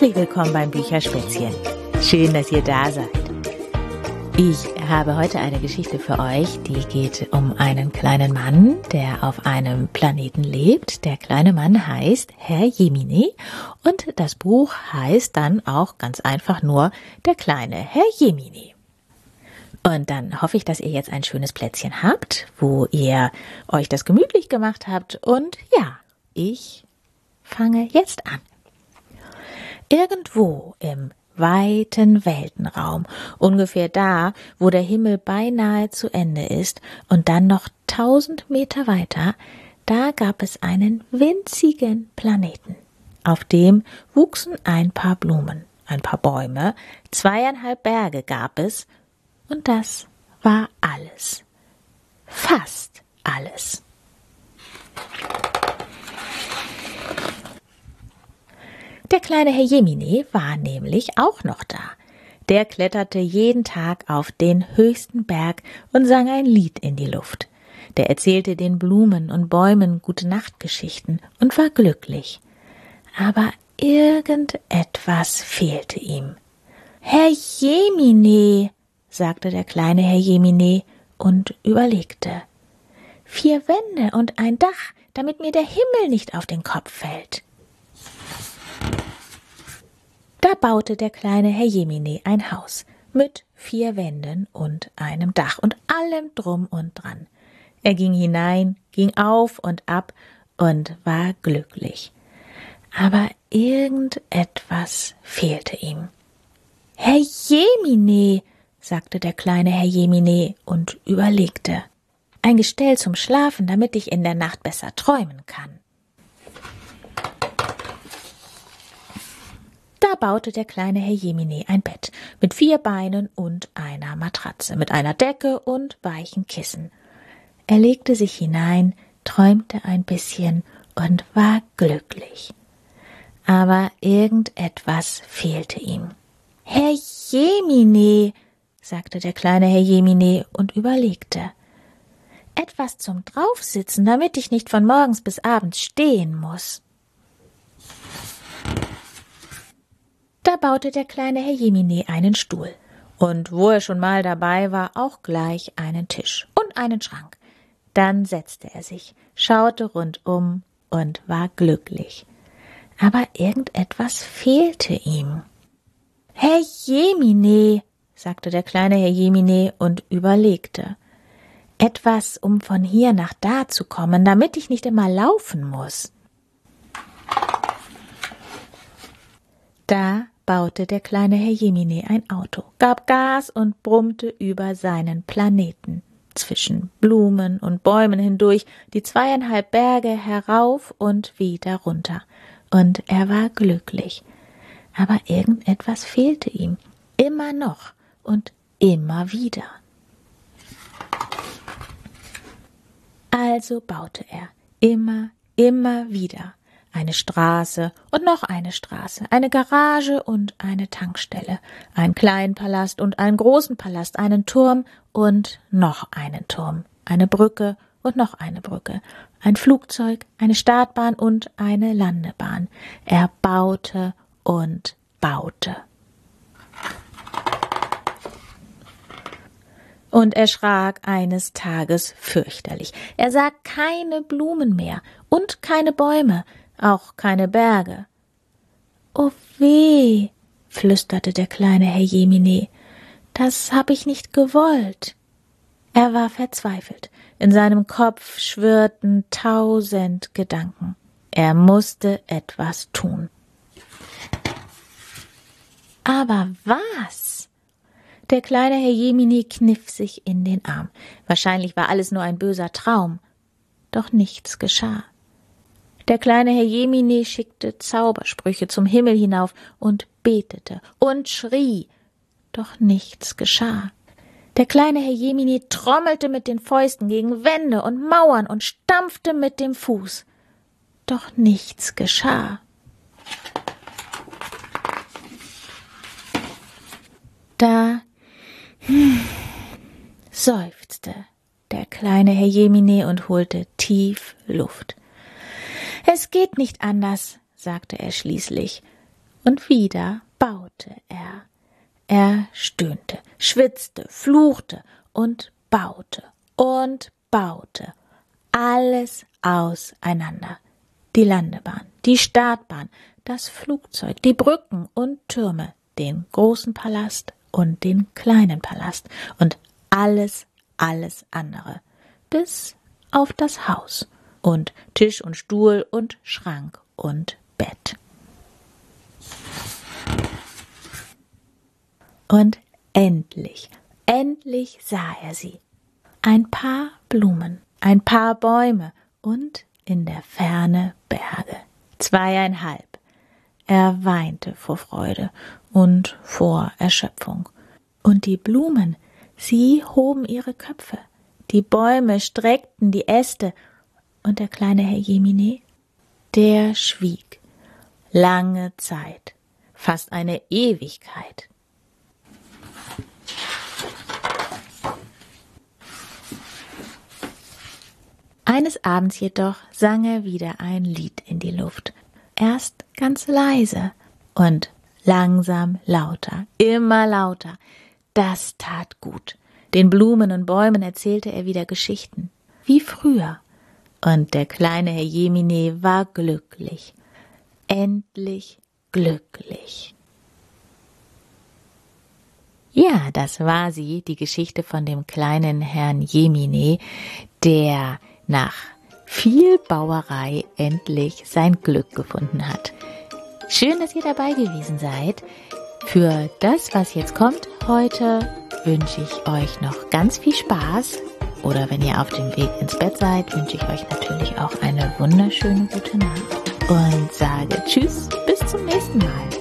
Herzlich willkommen beim Bücherspätzchen. Schön, dass ihr da seid. Ich habe heute eine Geschichte für euch, die geht um einen kleinen Mann, der auf einem Planeten lebt. Der kleine Mann heißt Herr Jemine und das Buch heißt dann auch ganz einfach nur Der kleine Herr Jemine. Und dann hoffe ich, dass ihr jetzt ein schönes Plätzchen habt, wo ihr euch das gemütlich gemacht habt. Und ja, ich fange jetzt an. Irgendwo im weiten Weltenraum, ungefähr da, wo der Himmel beinahe zu Ende ist und dann noch 1000 Meter weiter, da gab es einen winzigen Planeten. Auf dem wuchsen ein paar Blumen, ein paar Bäume, 2,5 Berge gab es und das war alles. Fast alles. Der kleine Herr Jemine war nämlich auch noch da. Der kletterte jeden Tag auf den höchsten Berg und sang ein Lied in die Luft. Der erzählte den Blumen und Bäumen Gute-Nacht-Geschichten und war glücklich. Aber irgendetwas fehlte ihm. »Herr Jemine«, sagte der kleine Herr Jemine und überlegte. »4 Wände und ein Dach, damit mir der Himmel nicht auf den Kopf fällt.« Da baute der kleine Herr Jemine ein Haus mit 4 Wänden und einem Dach und allem drum und dran. Er ging hinein, ging auf und ab und war glücklich. Aber irgendetwas fehlte ihm. »Herr Jemine«, sagte der kleine Herr Jemine und überlegte. »Ein Gestell zum Schlafen, damit ich in der Nacht besser träumen kann.« Da baute der kleine Herr Jemine ein Bett mit 4 Beinen und einer Matratze, mit einer Decke und weichen Kissen. Er legte sich hinein, träumte ein bisschen und war glücklich. Aber irgendetwas fehlte ihm. »Herr Jemine«, sagte der kleine Herr Jemine und überlegte. »Etwas zum Draufsitzen, damit ich nicht von morgens bis abends stehen muss.« Da baute der kleine Herr Jemine einen Stuhl und wo er schon mal dabei war, auch gleich einen Tisch und einen Schrank. Dann setzte er sich, schaute rundum und war glücklich. Aber irgendetwas fehlte ihm. »Herr Jemine«, sagte der kleine Herr Jemine und überlegte. »Etwas, um von hier nach da zu kommen, damit ich nicht immer laufen muss.« Da baute der kleine Herr Jemine ein Auto, gab Gas und brummte über seinen Planeten, zwischen Blumen und Bäumen hindurch, die 2,5 Berge herauf und wieder runter. Und er war glücklich. Aber irgendetwas fehlte ihm, immer noch und immer wieder. Also baute er immer wieder eine Straße und noch eine Straße, eine Garage und eine Tankstelle, einen kleinen Palast und einen großen Palast, einen Turm und noch einen Turm, eine Brücke und noch eine Brücke, ein Flugzeug, eine Startbahn und eine Landebahn. Er baute und baute. Und erschrak eines Tages fürchterlich. Er sah keine Blumen mehr und keine Bäume, auch keine Berge. »Oh weh«, flüsterte der kleine Herr Jemine, »das hab ich nicht gewollt.« Er war verzweifelt. In seinem Kopf schwirrten 1000 Gedanken. Er musste etwas tun. Aber was? Der kleine Herr Jemine kniff sich in den Arm. Wahrscheinlich war alles nur ein böser Traum. Doch nichts geschah. Der kleine Herr Jemine schickte Zaubersprüche zum Himmel hinauf und betete und schrie. Doch nichts geschah. Der kleine Herr Jemine trommelte mit den Fäusten gegen Wände und Mauern und stampfte mit dem Fuß. Doch nichts geschah. Da seufzte der kleine Herr Jemine und holte tief Luft. »Es geht nicht anders«, sagte er schließlich und wieder baute er. Er stöhnte, schwitzte, fluchte und baute und baute. Alles auseinander. Die Landebahn, die Startbahn, das Flugzeug, die Brücken und Türme, den großen Palast und den kleinen Palast und alles andere, bis auf das Haus und Tisch und Stuhl und Schrank und Bett. Und endlich sah er sie. Ein paar Blumen, ein paar Bäume und in der Ferne Berge. 2,5. Er weinte vor Freude und vor Erschöpfung. Und die Blumen, sie hoben ihre Köpfe. Die Bäume streckten die Äste. Und der kleine Herr Jemine, der schwieg. Lange Zeit, fast eine Ewigkeit. Eines Abends jedoch sang er wieder ein Lied in die Luft. Erst ganz leise und langsam lauter, immer lauter. Das tat gut. Den Blumen und Bäumen erzählte er wieder Geschichten, wie früher. Und der kleine Herr Jemine war glücklich. Endlich glücklich. Ja, das war sie, die Geschichte von dem kleinen Herrn Jemine, der nach viel Bauerei endlich sein Glück gefunden hat. Schön, dass ihr dabei gewesen seid. Für das, was jetzt kommt heute, wünsche ich euch noch ganz viel Spaß. Oder wenn ihr auf dem Weg ins Bett seid, wünsche ich euch natürlich auch eine wunderschöne gute Nacht. Und sage Tschüss, bis zum nächsten Mal.